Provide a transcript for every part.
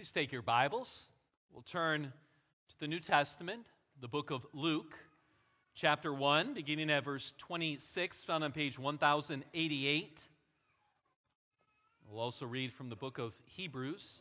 Please take your Bibles. We'll turn to the New Testament, the book of Luke, chapter 1, beginning at verse 26, found on page 1088. We'll also read from the book of Hebrews.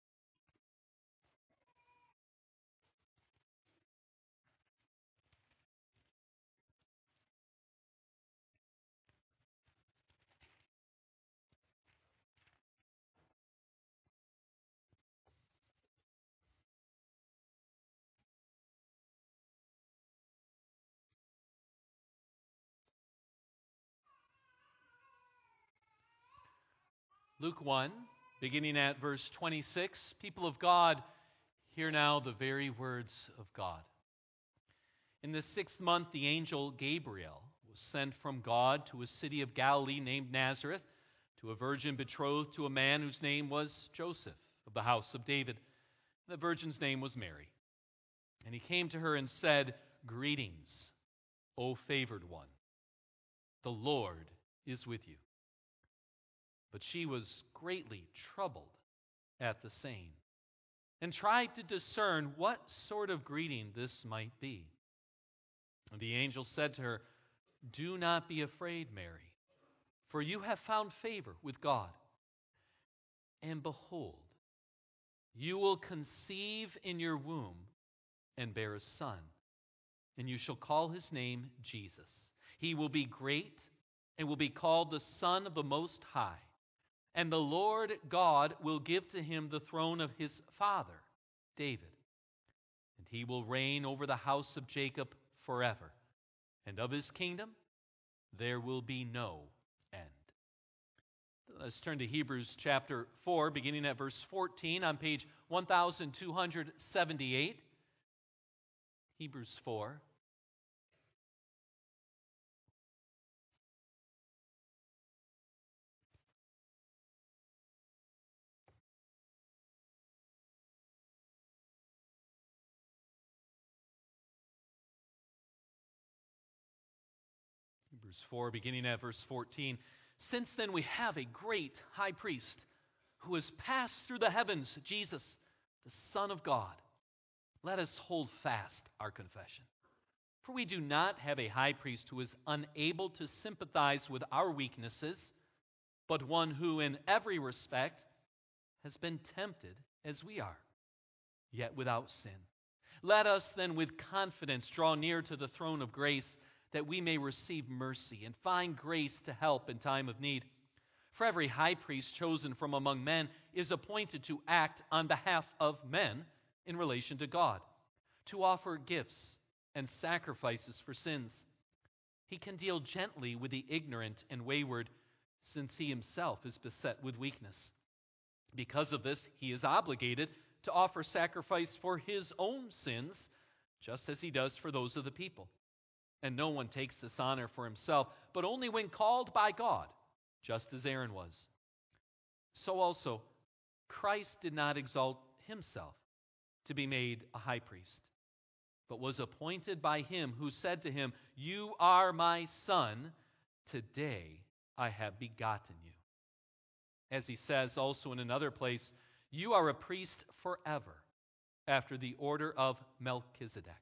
Luke 1, beginning at verse 26. People of God, hear now the very words of God. In the 6th month, the angel Gabriel was sent from God to a city of Galilee named Nazareth, to a virgin betrothed to a man whose name was Joseph, of the house of David. The virgin's name was Mary. And he came to her and said, "Greetings, O favored one. The Lord is with you." But she was greatly troubled at the saying, and tried to discern what sort of greeting this might be. And the angel said to her, "Do not be afraid, Mary, for you have found favor with God. And behold, you will conceive in your womb and bear a son, and you shall call his name Jesus. He will be great and will be called the Son of the Most High. And the Lord God will give to him the throne of his father, David. And he will reign over the house of Jacob forever. And of his kingdom there will be no end." Let's turn to Hebrews chapter 4, beginning at verse 14 on page 1278. Hebrews 4. Hebrews 4, beginning at verse 14. "Since then we have a great high priest who has passed through the heavens, Jesus, the Son of God. Let us hold fast our confession. For we do not have a high priest who is unable to sympathize with our weaknesses, but one who in every respect has been tempted as we are, yet without sin. Let us then with confidence draw near to the throne of grace, that we may receive mercy and find grace to help in time of need. For every high priest chosen from among men is appointed to act on behalf of men in relation to God, to offer gifts and sacrifices for sins. He can deal gently with the ignorant and wayward, since he himself is beset with weakness. Because of this, he is obligated to offer sacrifice for his own sins, just as he does for those of the people. And no one takes this honor for himself, but only when called by God, just as Aaron was. So also, Christ did not exalt himself to be made a high priest, but was appointed by him who said to him, 'You are my son, today I have begotten you.' As he says also in another place, 'You are a priest forever, after the order of Melchizedek.'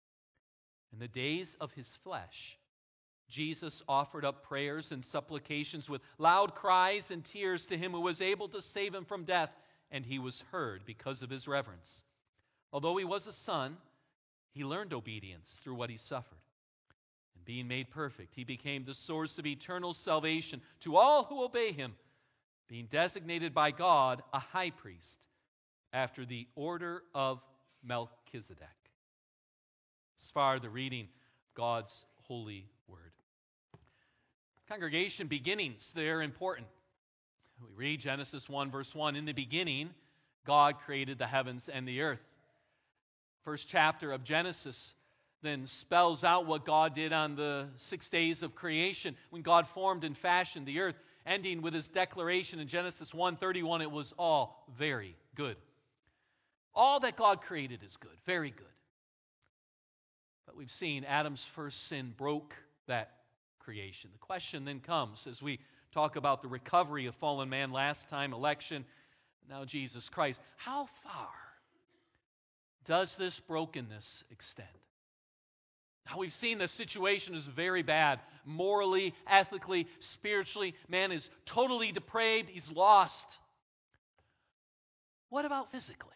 In the days of his flesh, Jesus offered up prayers and supplications with loud cries and tears to him who was able to save him from death, and he was heard because of his reverence. Although he was a son, he learned obedience through what he suffered. And being made perfect, he became the source of eternal salvation to all who obey him, being designated by God a high priest after the order of Melchizedek." As far the reading of God's holy word. Congregation, beginnings, they're important. We read Genesis 1, verse 1, "In the beginning, God created the heavens and the earth." First chapter of Genesis then spells out what God did on the 6 days of creation, when God formed and fashioned the earth, ending with his declaration in Genesis 1:31, "It was all very good." All that God created is good, very good. But we've seen Adam's first sin broke that creation. The question then comes, as we talk about the recovery of fallen man last time, election, now Jesus Christ. How far does this brokenness extend? Now, we've seen the situation is very bad. Morally, ethically, spiritually, man is totally depraved. He's lost. What about physically?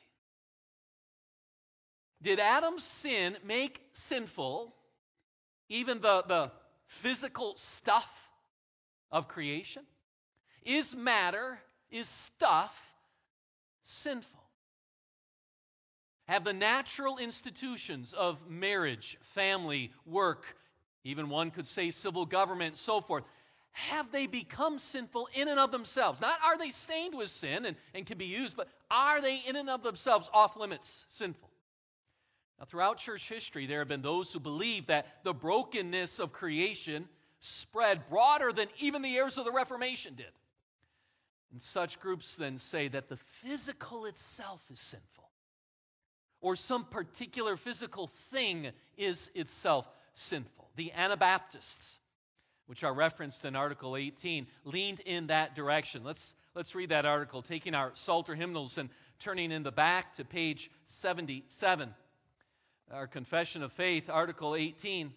Did Adam's sin make sinful even the physical stuff of creation? Is matter, is stuff sinful? Have the natural institutions of marriage, family, work, even one could say civil government, so forth, have they become sinful in and of themselves? Not are they stained with sin and can be used, but are they in and of themselves off limits sinful? Now, throughout church history, there have been those who believe that the brokenness of creation spread broader than even the heirs of the Reformation did. And such groups then say that the physical itself is sinful, or some particular physical thing is itself sinful. The Anabaptists, which are referenced in Article 18, leaned in that direction. Let's read that article, taking our Psalter hymnals and turning in the back to page 77. Our Confession of Faith, Article 18,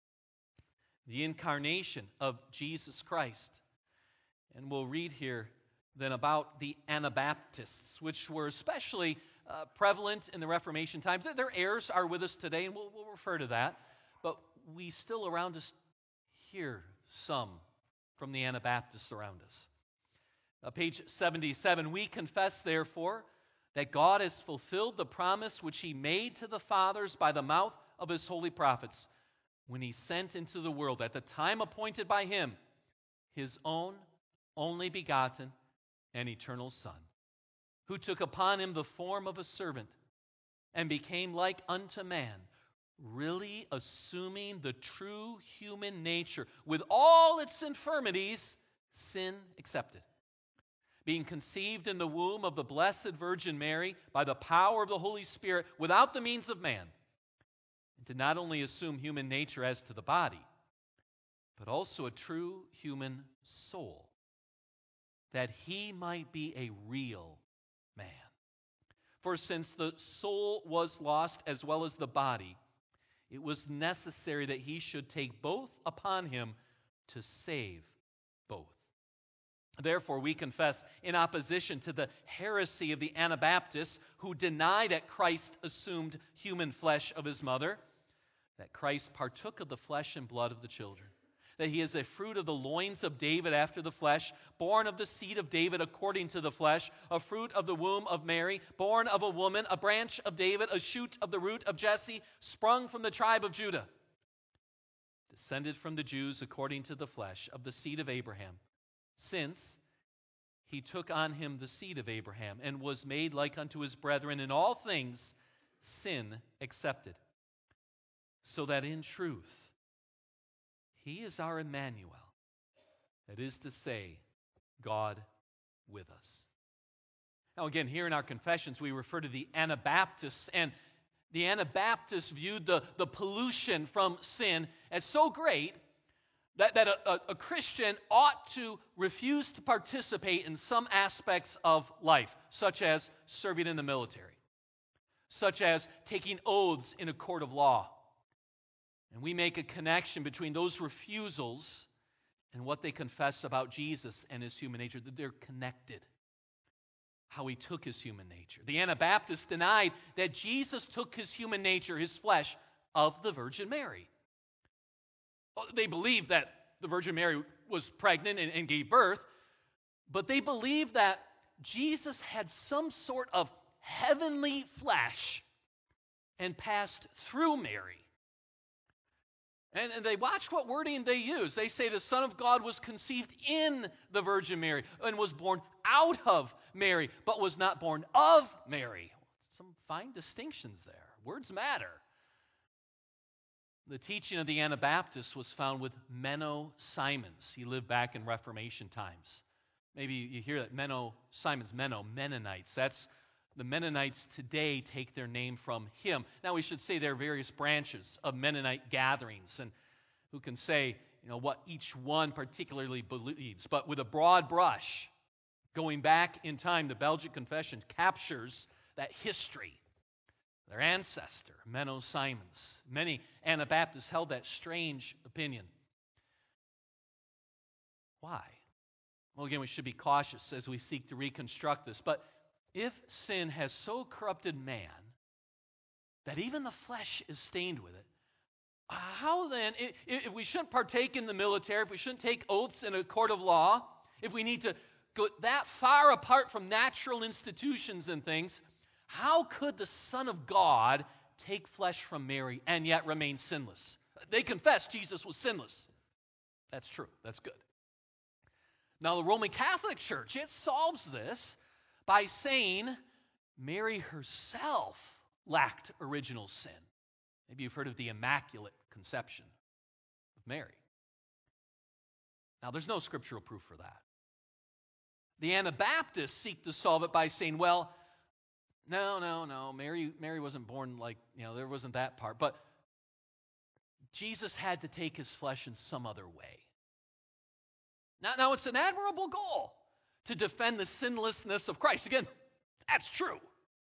the incarnation of Jesus Christ. And we'll read here then about the Anabaptists, which were especially prevalent in the Reformation times. Their heirs are with us today, and we'll refer to that. But we still around us hear some from the Anabaptists around us. Page 77, we confess, therefore, that God has fulfilled the promise which He made to the fathers by the mouth of His holy prophets when He sent into the world, at the time appointed by Him, His own only begotten and eternal Son, who took upon Him the form of a servant and became like unto man, really assuming the true human nature with all its infirmities, sin excepted. Being conceived in the womb of the Blessed Virgin Mary by the power of the Holy Spirit without the means of man, and did not only assume human nature as to the body, but also a true human soul, that He might be a real man. For since the soul was lost as well as the body, it was necessary that He should take both upon Him to save both. Therefore, we confess, in opposition to the heresy of the Anabaptists who deny that Christ assumed human flesh of His mother, that Christ partook of the flesh and blood of the children, that He is a fruit of the loins of David after the flesh, born of the seed of David according to the flesh, a fruit of the womb of Mary, born of a woman, a branch of David, a shoot of the root of Jesse, sprung from the tribe of Judah, descended from the Jews according to the flesh, of the seed of Abraham, since He took on Him the seed of Abraham and was made like unto His brethren in all things, sin excepted, so that in truth He is our Emmanuel, that is to say, God with us. Now again, here in our confessions, we refer to the Anabaptists, and the Anabaptists viewed the pollution from sin as so great that a Christian ought to refuse to participate in some aspects of life, such as serving in the military, such as taking oaths in a court of law. And we make a connection between those refusals and what they confess about Jesus and His human nature, that they're connected. How He took His human nature. The Anabaptists denied that Jesus took His human nature, His flesh, of the Virgin Mary. They believed that the Virgin Mary was pregnant and gave birth, but they believed that Jesus had some sort of heavenly flesh and passed through Mary. And they watch what wording they use. They say the Son of God was conceived in the Virgin Mary and was born out of Mary, but was not born of Mary. Some fine distinctions there. Words matter. The teaching of the Anabaptists was found with Menno Simons. He lived back in Reformation times. Maybe you hear that Menno Simons, Mennonites. That's the Mennonites today take their name from him. Now we should say there are various branches of Mennonite gatherings, and who can say, what each one particularly believes. But with a broad brush, Going back in time, the Belgic Confession captures that history. Their ancestor, Menno Simons. Many Anabaptists held that strange opinion. Why? Well, again, we should be cautious as we seek to reconstruct this. But if sin has so corrupted man that even the flesh is stained with it, how then, if we shouldn't partake in the military, if we shouldn't take oaths in a court of law, if we need to go that far apart from natural institutions and things, how could the Son of God take flesh from Mary and yet remain sinless? They confessed Jesus was sinless. That's true. That's good. Now, the Roman Catholic Church, it solves this by saying Mary herself lacked original sin. Maybe you've heard of the Immaculate Conception of Mary. Now, there's no scriptural proof for that. The Anabaptists seek to solve it by saying, well, no, Mary wasn't born like, there wasn't that part. But Jesus had to take his flesh in some other way. Now, it's an admirable goal to defend the sinlessness of Christ. Again, that's true.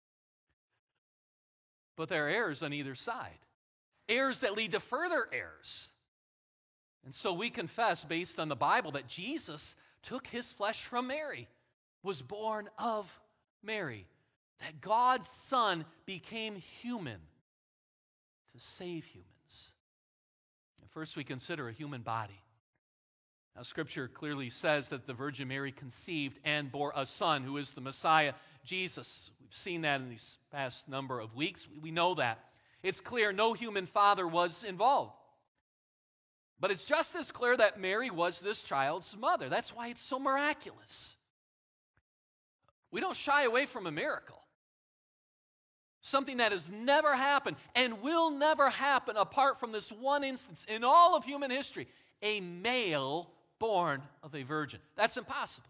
But there are errors on either side. Errors that lead to further errors. And so we confess, based on the Bible, that Jesus took his flesh from Mary, was born of Mary, that God's Son became human to save humans. And first we consider a human body. Now, Scripture clearly says that the Virgin Mary conceived and bore a son who is the Messiah, Jesus. We've seen that in these past number of weeks. We know that. It's clear no human father was involved. But it's just as clear that Mary was this child's mother. That's why it's so miraculous. We don't shy away from a miracle. Something that has never happened and will never happen apart from this one instance in all of human history. A male born of a virgin. That's impossible.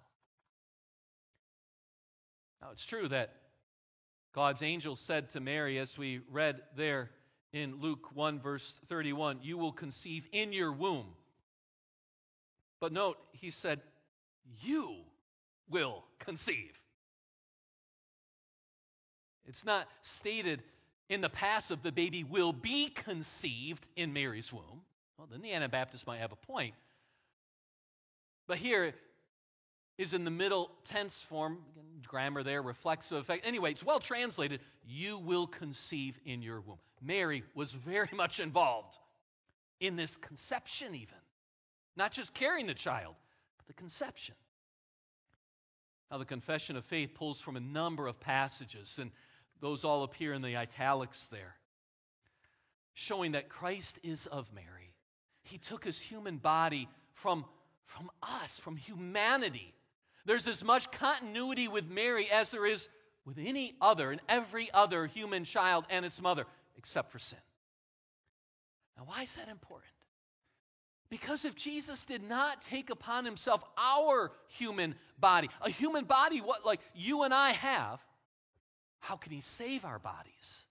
Now, it's true that God's angel said to Mary, as we read there in Luke 1, verse 31, you will conceive in your womb. But note, he said, you will conceive. It's not stated in the passive, the baby will be conceived in Mary's womb. Well, then the Anabaptists might have a point. But here is in the middle tense form, grammar there, reflexive effect. Anyway, it's well translated. You will conceive in your womb. Mary was very much involved in this conception even. Not just carrying the child, but the conception. Now, the Confession of Faith pulls from a number of passages, and those all appear in the italics there, showing that Christ is of Mary. He took his human body from us, from humanity. There's as much continuity with Mary as there is with any other and every other human child and its mother, except for sin. Now, why is that important? Because if Jesus did not take upon himself our human body, a human body what like you and I have, how can he save our bodies?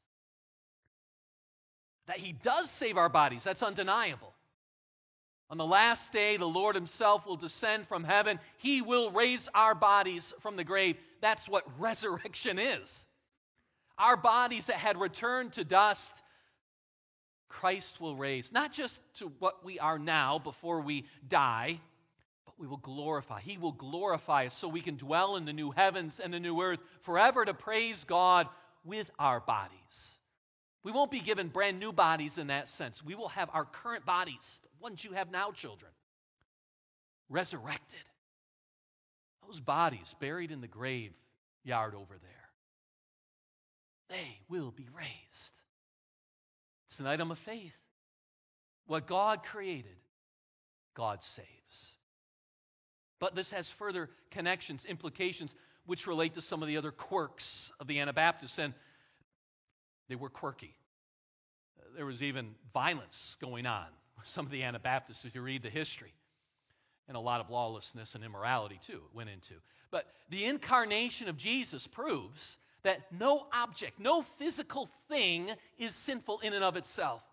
That he does save our bodies, that's undeniable. On the last day, the Lord himself will descend from heaven. He will raise our bodies from the grave. That's what resurrection is. Our bodies that had returned to dust, Christ will raise. Not just to what we are now before we die, but we will glorify. He will glorify us so we can dwell in the new heavens and the new earth forever to praise God with our bodies. We won't be given brand new bodies in that sense. We will have our current bodies, the ones you have now, children, resurrected. Those bodies buried in the graveyard over there, they will be raised. It's an item of faith. What God created, God saves. But this has further connections, implications, which relate to some of the other quirks of the Anabaptists, and they were quirky. There was even violence going on with some of the Anabaptists as you read the history. And a lot of lawlessness and immorality, too, it went into. But the incarnation of Jesus proves that no object, no physical thing is sinful in and of itself.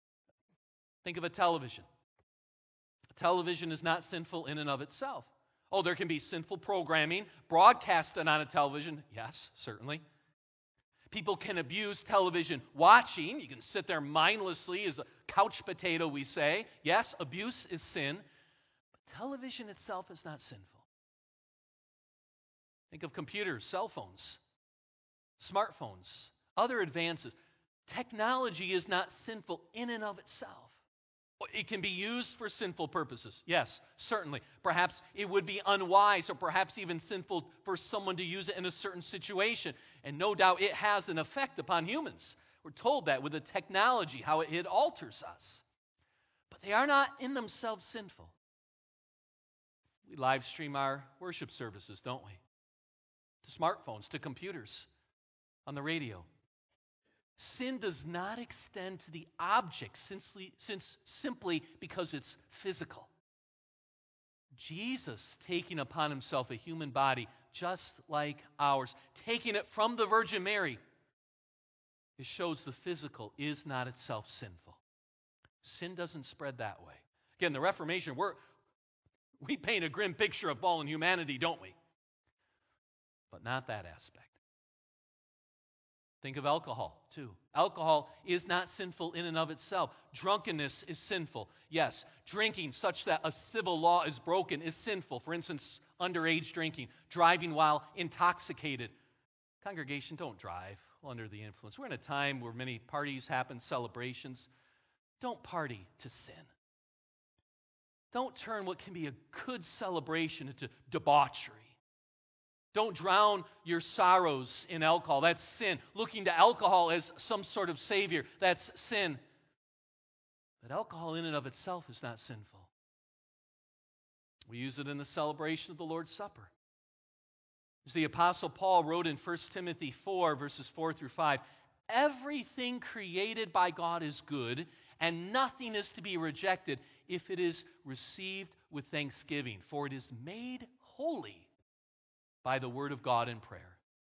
Think of a television. A television is not sinful in and of itself. Oh, there can be sinful programming broadcasted on a television. Yes, certainly. People can abuse television watching. You can sit there mindlessly as a couch potato, we say. Yes, abuse is sin. But television itself is not sinful. Think of computers, cell phones, smartphones, other advances. Technology is not sinful in and of itself. It can be used for sinful purposes. Yes, certainly. Perhaps it would be unwise or perhaps even sinful for someone to use it in a certain situation. And no doubt it has an effect upon humans. We're told that with the technology, how it alters us. But they are not in themselves sinful. We live stream our worship services, don't we? To smartphones, to computers, on the radio. Sin does not extend to the object simply because it's physical. Jesus taking upon himself a human body just like ours, taking it from the Virgin Mary, it shows the physical is not itself sinful. Sin doesn't spread that way. Again, the Reformation, we paint a grim picture of fallen humanity, don't we? But not that aspect. Think of alcohol, too. Alcohol is not sinful in and of itself. Drunkenness is sinful. Yes, drinking such that a civil law is broken is sinful. For instance, underage drinking, driving while intoxicated. Congregation, don't drive under the influence. We're in a time where many parties happen, celebrations. Don't party to sin. Don't turn what can be a good celebration into debauchery. Don't drown your sorrows in alcohol. That's sin. Looking to alcohol as some sort of savior, that's sin. But alcohol in and of itself is not sinful. We use it in the celebration of the Lord's Supper. As the Apostle Paul wrote in 1 Timothy 4, verses 4 through 5, everything created by God is good, and nothing is to be rejected if it is received with thanksgiving, for it is made holy by the word of God and prayer.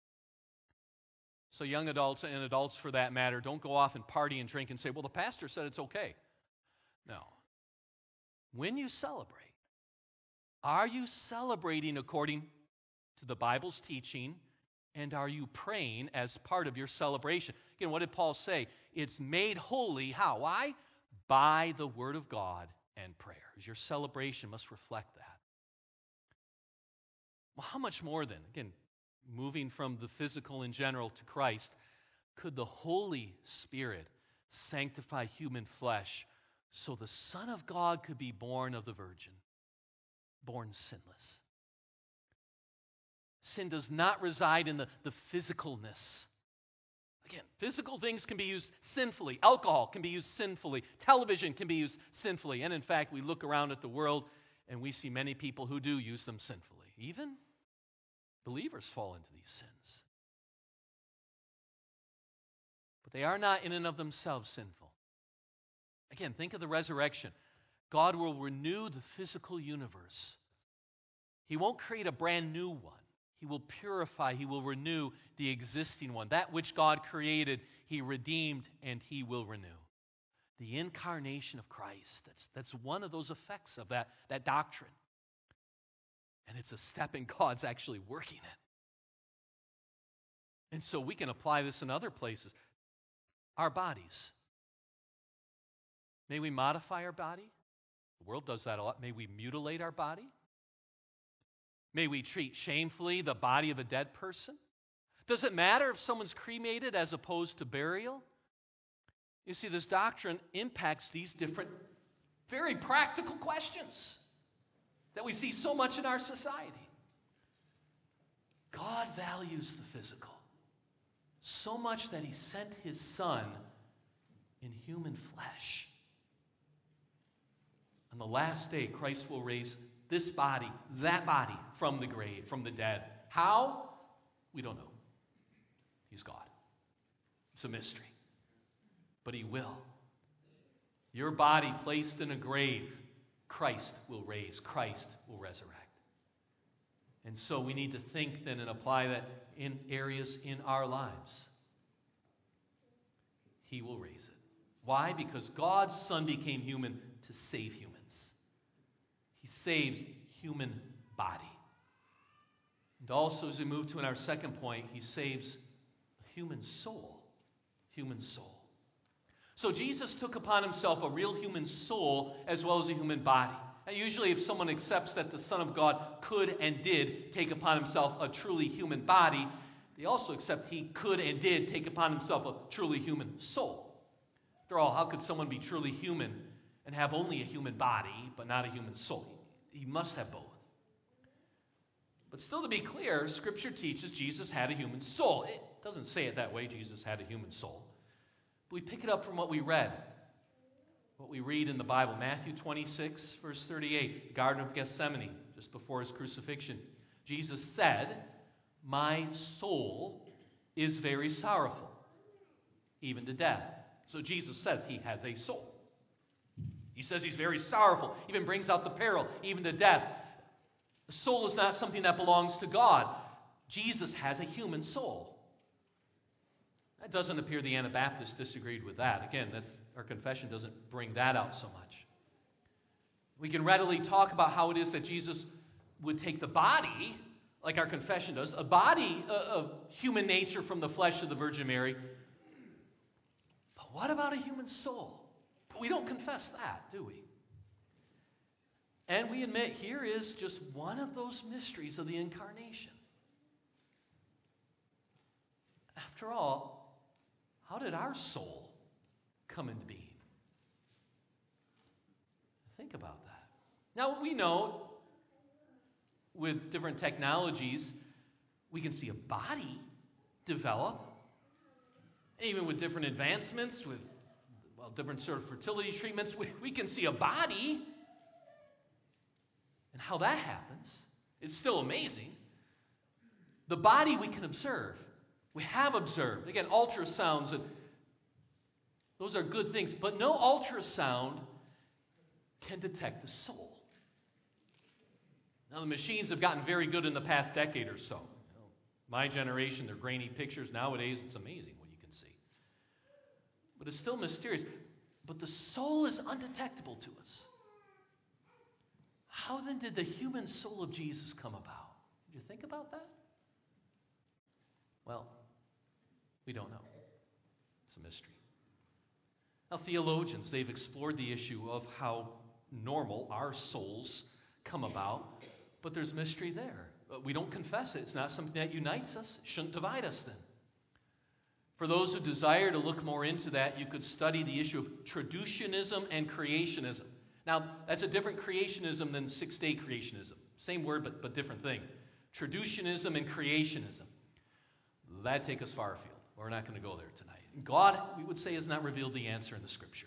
So young adults and adults for that matter, don't go off and party and drink and say, well, the pastor said it's okay. No. When you celebrate, are you celebrating according to the Bible's teaching, and are you praying as part of your celebration? Again, what did Paul say? It's made holy. How? Why? By the word of God and prayer. Your celebration must reflect that. Well, how much more then, again, moving from the physical in general to Christ, could the Holy Spirit sanctify human flesh so the Son of God could be born of the Virgin, born sinless? Sin does not reside in the physicalness. Again, physical things can be used sinfully. Alcohol can be used sinfully. Television can be used sinfully. And in fact, we look around at the world and we see many people who do use them sinfully. Even believers fall into these sins. But they are not in and of themselves sinful. Again, think of the resurrection. God will renew the physical universe. He won't create a brand new one. He will purify, He will renew the existing one. That which God created, He redeemed, and He will renew. The incarnation of Christ, that's one of those effects of that doctrine. And it's a step in God's actually working it. And so we can apply this in other places. Our bodies. May we modify our body? The world does that a lot. May we mutilate our body? May we treat shamefully the body of a dead person? Does it matter if someone's cremated as opposed to burial? You see, this doctrine impacts these different, very practical questions that we see so much in our society. God values the physical so much that He sent His Son in human flesh. On the last day, Christ will raise this body, that body, from the grave, from the dead. How? We don't know. He's God. It's a mystery. But He will. Your body placed in a grave, Christ will raise. Christ will resurrect. And so we need to think then and apply that in areas in our lives. He will raise it. Why? Because God's Son became human to save humans. He saves human bodies. And also, as we move to in our second point, he saves a human soul. Human soul. So Jesus took upon himself a real human soul as well as a human body. And usually if someone accepts that the Son of God could and did take upon himself a truly human body, they also accept he could and did take upon himself a truly human soul. After all, how could someone be truly human and have only a human body but not a human soul? He must have both. But still, to be clear, Scripture teaches Jesus had a human soul. It doesn't say it that way, Jesus had a human soul. But we pick it up from what we read. What we read in the Bible. Matthew 26, verse 38, the Garden of Gethsemane, just before his crucifixion. Jesus said, "My soul is very sorrowful, even to death." So Jesus says he has a soul. He says he's very sorrowful, even brings out the peril, even to death. The soul is not something that belongs to God. Jesus has a human soul. That doesn't appear the Anabaptists disagreed with that. Again, our confession doesn't bring that out so much. We can readily talk about how it is that Jesus would take the body, like our confession does, a body of human nature from the flesh of the Virgin Mary. But what about a human soul? We don't confess that, do we? And we admit here is just one of those mysteries of the Incarnation. After all, how did our soul come into being? Think about that. Now, we know with different technologies, we can see a body develop. Even with different advancements, with different sort of fertility treatments, we can see a body. And how that happens is still amazing. The body we can observe. We have observed. Again, ultrasounds, and those are good things. But no ultrasound can detect the soul. Now, the machines have gotten very good in the past decade or so. My generation, they're grainy pictures. Nowadays, it's amazing what you can see. But it's still mysterious. But the soul is undetectable to us. How then did the human soul of Jesus come about? Did you think about that? Well, we don't know. It's a mystery. Now, theologians, they've explored the issue of how normal our souls come about, but there's mystery there. We don't confess it. It's not something that unites us. It shouldn't divide us then. For those who desire to look more into that, you could study the issue of traducianism and creationism. Now, that's a different creationism than six-day creationism. Same word, but different thing. Traducianism and creationism. That'd take us far afield. We're not going to go there tonight. God, we would say, has not revealed the answer in the Scriptures.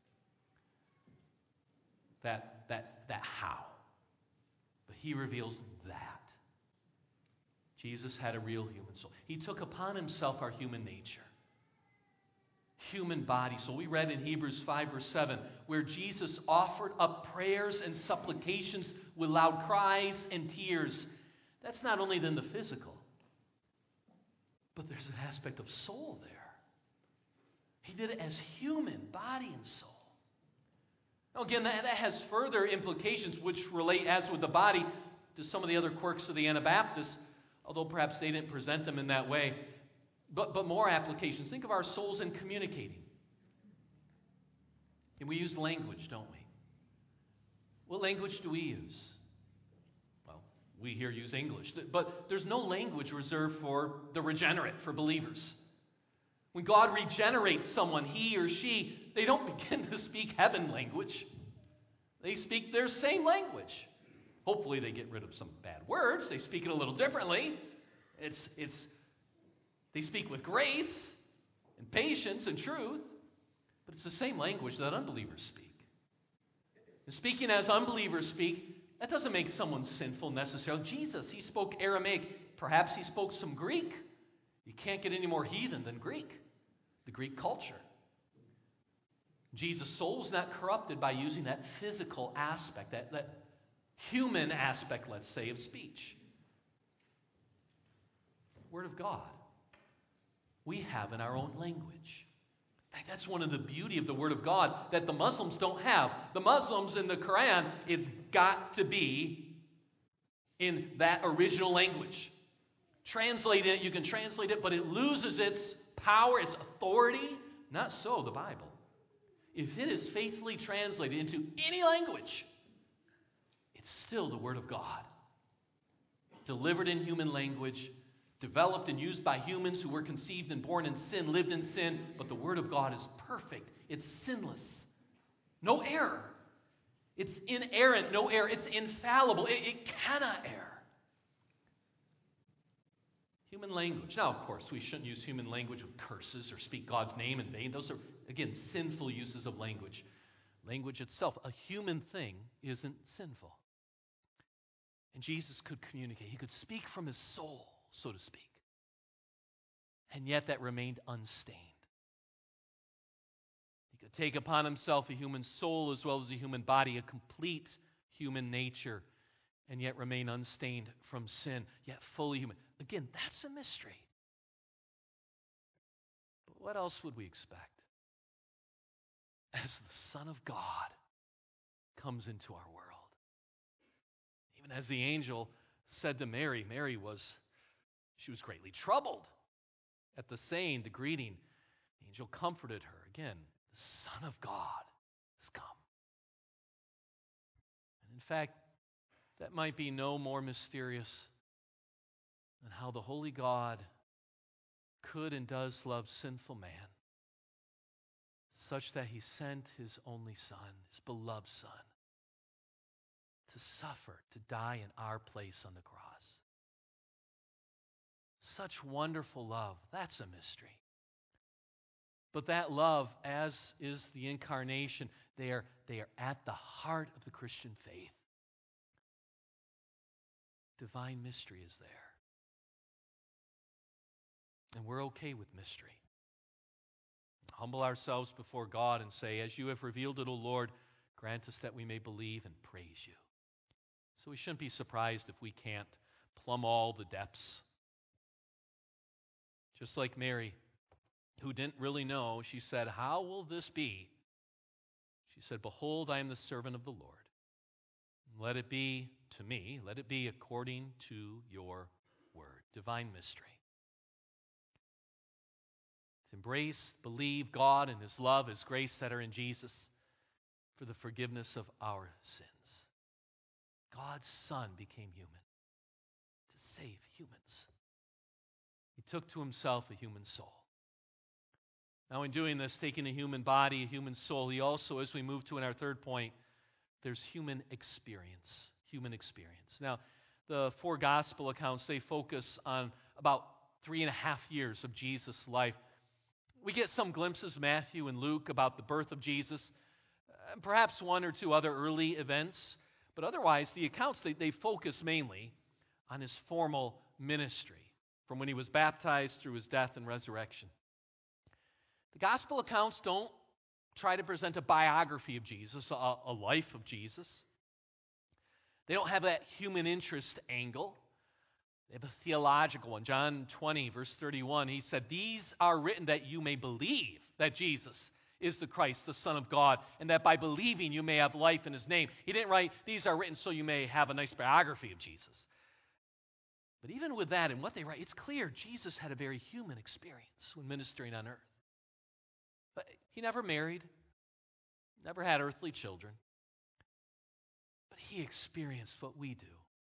That how. But he reveals that. Jesus had a real human soul. He took upon himself our human nature. Human body. So we read in Hebrews 5 verse 7, where Jesus offered up prayers and supplications with loud cries and tears. That's not only then the physical, but there's an aspect of soul there. He did it as human, body and soul. Now again, that has further implications which relate, as with the body, to some of the other quirks of the Anabaptists, although perhaps they didn't present them in that way. But more applications. Think of our souls in communicating. And we use language, don't we? What language do we use? Well, we here use English. But there's no language reserved for the regenerate, for believers. When God regenerates someone, he or she, they don't begin to speak heaven language. They speak their same language. Hopefully they get rid of some bad words. They speak it a little differently. They speak with grace and patience and truth, but it's the same language that unbelievers speak. And speaking as unbelievers speak, that doesn't make someone sinful necessarily. Jesus, he spoke Aramaic. Perhaps he spoke some Greek. You can't get any more heathen than Greek, the Greek culture. Jesus' soul was not corrupted by using that physical aspect, that human aspect, let's say, of speech. Word of God. We have in our own language. In fact, that's one of the beauty of the Word of God that the Muslims don't have. The Muslims in the Quran, it's got to be in that original language. You can translate it, but it loses its power, its authority. Not so the Bible. If it is faithfully translated into any language, it's still the Word of God. Delivered in human language, developed and used by humans who were conceived and born in sin, lived in sin, but the Word of God is perfect. It's sinless. No error. It's inerrant, no error. It's infallible. It cannot err. Human language. Now, of course, we shouldn't use human language with curses or speak God's name in vain. Those are, again, sinful uses of language. Language itself, a human thing, isn't sinful. And Jesus could communicate. He could speak from his soul, so to speak. And yet that remained unstained. He could take upon himself a human soul as well as a human body, a complete human nature, and yet remain unstained from sin, yet fully human. Again, that's a mystery. But what else would we expect? As the Son of God comes into our world. Even as the angel said to Mary, she was greatly troubled at the saying, the greeting. The angel comforted her. Again, the Son of God has come. And in fact, that might be no more mysterious than how the holy God could and does love sinful man, such that he sent his only Son, his beloved Son, to suffer, to die in our place on the cross. Such wonderful love. That's a mystery. But that love, as is the incarnation, they are at the heart of the Christian faith. Divine mystery is there. And we're okay with mystery. Humble ourselves before God and say, as you have revealed it, O Lord, grant us that we may believe and praise you. So we shouldn't be surprised if we can't plumb all the depths. Just like Mary, who didn't really know, she said, how will this be? She said, behold, I am the servant of the Lord. Let it be to me, let it be according to your word. Divine mystery. To embrace, believe God and his love, his grace that are in Jesus for the forgiveness of our sins. God's Son became human to save humans. He took to himself a human soul. Now in doing this, taking a human body, a human soul, he also, as we move to in our third point, there's human experience. Human experience. Now, the four gospel accounts, they focus on about 3.5 years of Jesus' life. We get some glimpses, Matthew and Luke, about the birth of Jesus, and perhaps one or two other early events. But otherwise, the accounts, they focus mainly on his formal ministry, from when he was baptized through his death and resurrection. The gospel accounts don't try to present a biography of Jesus, a life of Jesus. They don't have that human interest angle. They have a theological one. John 20, verse 31, he said, these are written that you may believe that Jesus is the Christ, the Son of God, and that by believing you may have life in his name. He didn't write, these are written so you may have a nice biography of Jesus. But even with that and what they write, it's clear Jesus had a very human experience when ministering on earth. But he never married, never had earthly children. But he experienced what we do.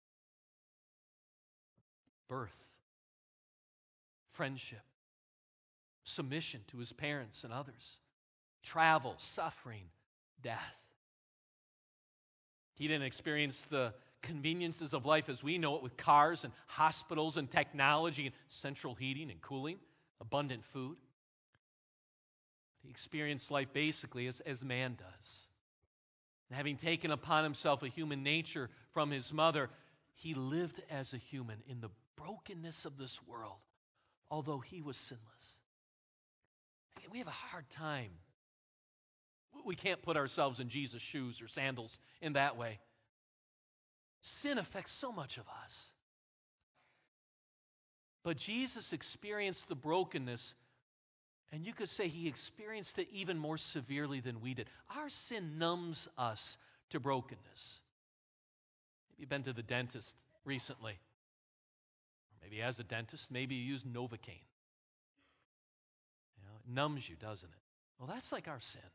Birth, friendship, submission to his parents and others, travel, suffering, death. He didn't experience the conveniences of life as we know it with cars and hospitals and technology and central heating and cooling, abundant food. He experienced life basically as man does. And having taken upon himself a human nature from his mother, he lived as a human in the brokenness of this world, although he was sinless. And we have a hard time. We can't put ourselves in Jesus' shoes or sandals in that way. Sin affects so much of us. But Jesus experienced the brokenness, and you could say he experienced it even more severely than we did. Our sin numbs us to brokenness. Maybe you've been to the dentist recently. Maybe as a dentist, maybe you use Novocaine. It numbs you, doesn't it? Well, that's like our sin.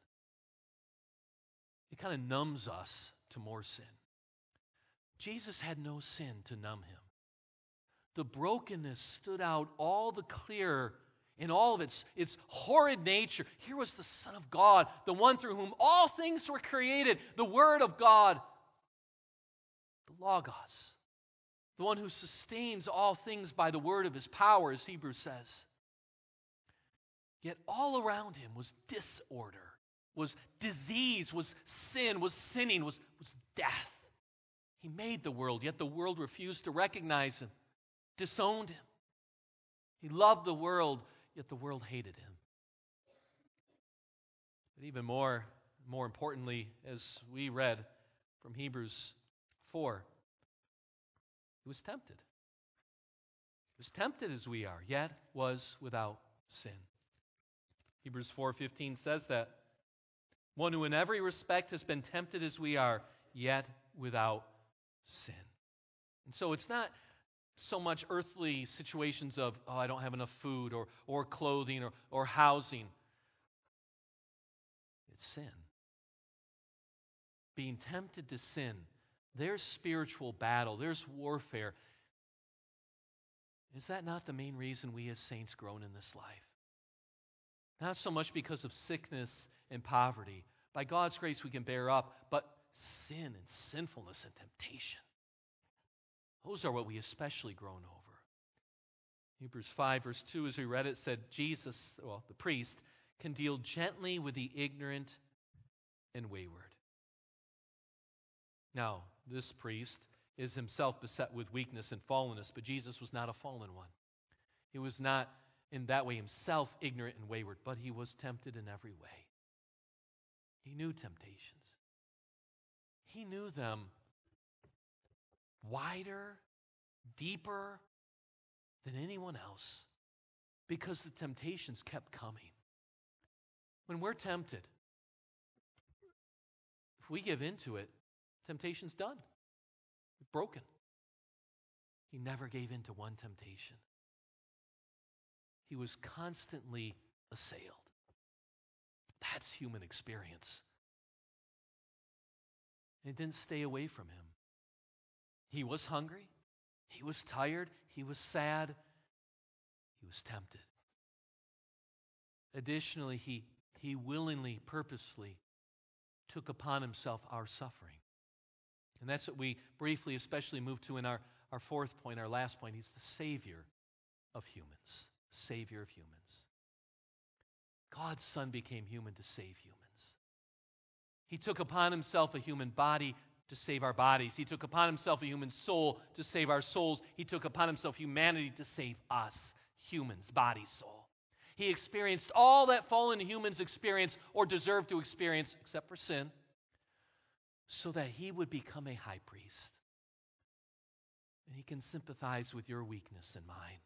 It kind of numbs us to more sin. Jesus had no sin to numb him. The brokenness stood out all the clearer in all of its horrid nature. Here was the Son of God, the one through whom all things were created, the Word of God, the Logos, the one who sustains all things by the word of his power, as Hebrews says. Yet all around him was disorder, was disease, was sin, was sinning, was death. He made the world, yet the world refused to recognize him, disowned him. He loved the world, yet the world hated him. But even more importantly, as we read from Hebrews 4, he was tempted. He was tempted as we are, yet was without sin. Hebrews 4:15 says that one who in every respect has been tempted as we are, yet without sin. And so it's not so much earthly situations of, I don't have enough food or clothing or housing. It's sin. Being tempted to sin. There's spiritual battle. There's warfare. Is that not the main reason we as saints groan in this life? Not so much because of sickness and poverty. By God's grace we can bear up, but sin and sinfulness and temptation. Those are what we especially groan over. Hebrews 5 verse 2, as we read it, said Jesus, the priest, can deal gently with the ignorant and wayward. Now, this priest is himself beset with weakness and fallenness, but Jesus was not a fallen one. He was not in that way himself ignorant and wayward, but he was tempted in every way. He knew temptations. He knew them wider, deeper than anyone else because the temptations kept coming. When we're tempted, if we give into it, temptation's done. It's broken. He never gave in to one temptation. He was constantly assailed. That's human experience. And it didn't stay away from him. He was hungry. He was tired. He was sad. He was tempted. Additionally, he willingly, purposefully took upon himself our suffering. And that's what we briefly especially move to in our fourth point, our last point. He's the Savior of humans. Savior of humans. God's Son became human to save humans. He took upon himself a human body to save our bodies. He took upon himself a human soul to save our souls. He took upon himself humanity to save us, humans, body, soul. He experienced all that fallen humans experience or deserve to experience, except for sin, so that he would become a high priest. And he can sympathize with your weakness and mine.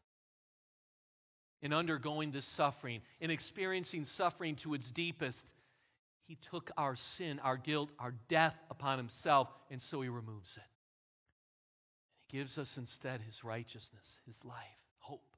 In undergoing this suffering, in experiencing suffering to its deepest, he took our sin, our guilt, our death upon himself, and so he removes it. He gives us instead his righteousness, his life, hope.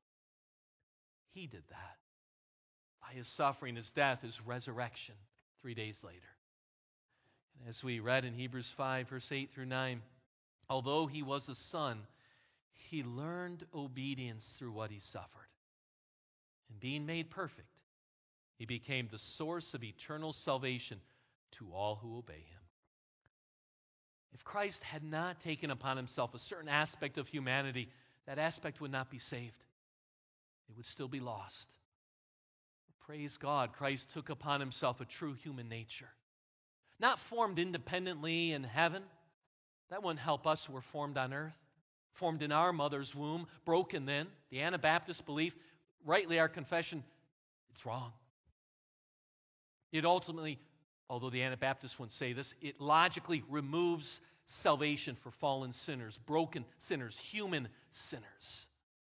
He did that. By his suffering, his death, his resurrection 3 days later. And as we read in Hebrews 5, verse 8 through 9, although he was a son, he learned obedience through what he suffered. And being made perfect, he became the source of eternal salvation to all who obey him. If Christ had not taken upon himself a certain aspect of humanity, that aspect would not be saved. It would still be lost. Praise God, Christ took upon himself a true human nature. Not formed independently in heaven. That wouldn't help us who were formed on earth. Formed in our mother's womb, broken then. The Anabaptist belief, rightly our confession, it's wrong. It ultimately, although the Anabaptists wouldn't say this, it logically removes salvation for fallen sinners, broken sinners, human sinners.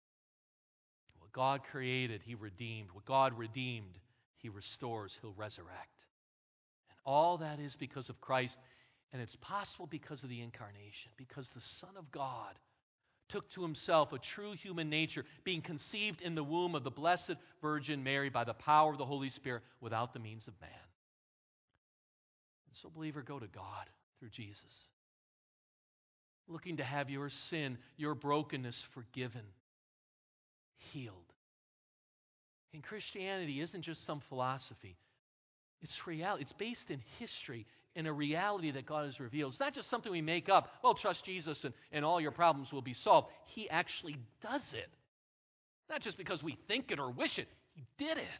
What God created, he redeemed. What God redeemed, he restores, he'll resurrect. And all that is because of Christ, and it's possible because of the incarnation, because the Son of God took to himself a true human nature, being conceived in the womb of the Blessed Virgin Mary by the power of the Holy Spirit without the means of man. And so, believer, go to God through Jesus, looking to have your sin, your brokenness forgiven, healed. And Christianity isn't just some philosophy. It's reality. It's based in history, in a reality that God has revealed. It's not just something we make up. Well, trust Jesus and all your problems will be solved. He actually does it. Not just because we think it or wish it. He did it.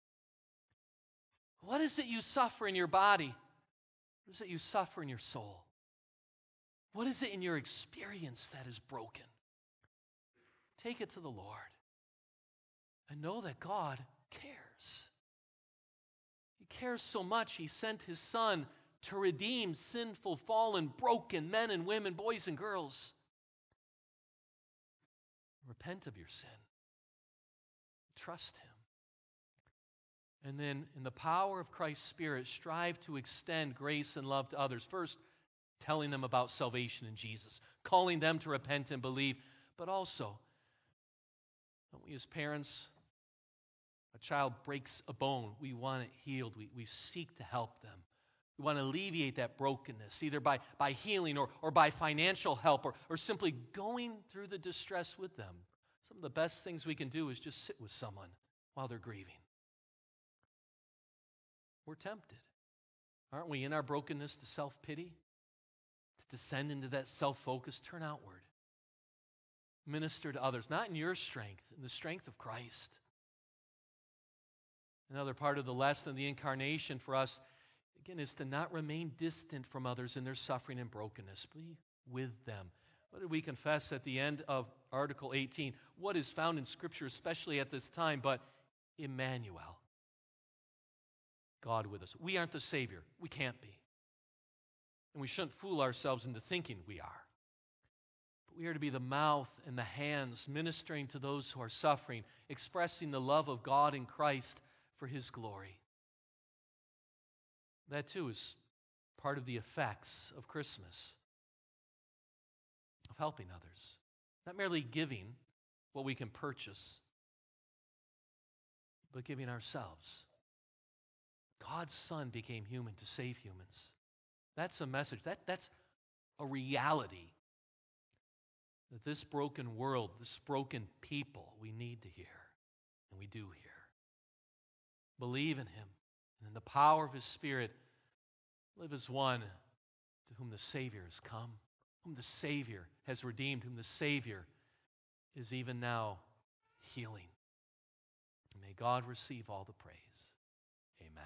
What is it you suffer in your body? What is it you suffer in your soul? What is it in your experience that is broken? Take it to the Lord and know that God cares. He cares so much, He sent His Son to redeem sinful, fallen, broken men and women, boys and girls. Repent of your sin. Trust Him. And then, in the power of Christ's Spirit, strive to extend grace and love to others. First, telling them about salvation in Jesus, calling them to repent and believe, but also, don't we as parents, a child breaks a bone, we want it healed. We seek to help them. We want to alleviate that brokenness, either by healing or by financial help or simply going through the distress with them. Some of the best things we can do is just sit with someone while they're grieving. We're tempted, aren't we, in our brokenness to self-pity, to descend into that self-focus, turn outward. Minister to others, not in your strength, in the strength of Christ. Another part of the lesson of the incarnation for us, again, is to not remain distant from others in their suffering and brokenness. Be with them. What did we confess at the end of Article 18? What is found in Scripture, especially at this time, but Emmanuel, God with us. We aren't the Savior. We can't be. And we shouldn't fool ourselves into thinking we are. But we are to be the mouth and the hands ministering to those who are suffering, expressing the love of God in Christ for His glory. That too is part of the effects of Christmas, of helping others. Not merely giving what we can purchase, but giving ourselves. God's Son became human to save humans. That's a message. That's a reality that this broken world, this broken people, we need to hear, and we do hear. Believe in Him, and in the power of His Spirit, live as one to whom the Savior has come, whom the Savior has redeemed, whom the Savior is even now healing. And may God receive all the praise. Amen.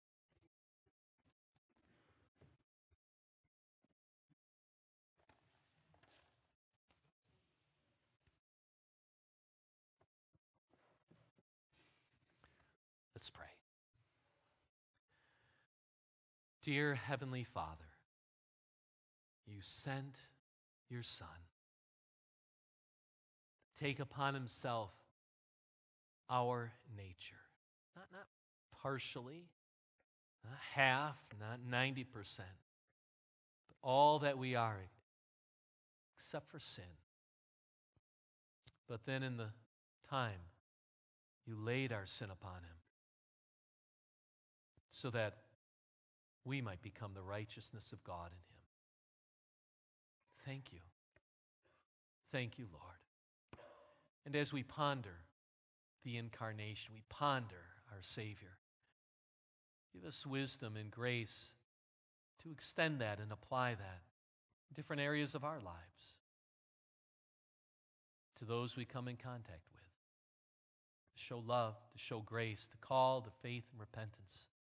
Let's pray. Dear Heavenly Father, You sent Your Son to take upon Himself our nature. Not partially, not half, not 90%, but all that we are except for sin. But then in the time, You laid our sin upon Him so that we might become the righteousness of God in Him. Thank You. Thank You, Lord. And as we ponder the incarnation, we ponder our Savior, give us wisdom and grace to extend that and apply that in different areas of our lives to those we come in contact with. To show love, to show grace, to call to faith and repentance.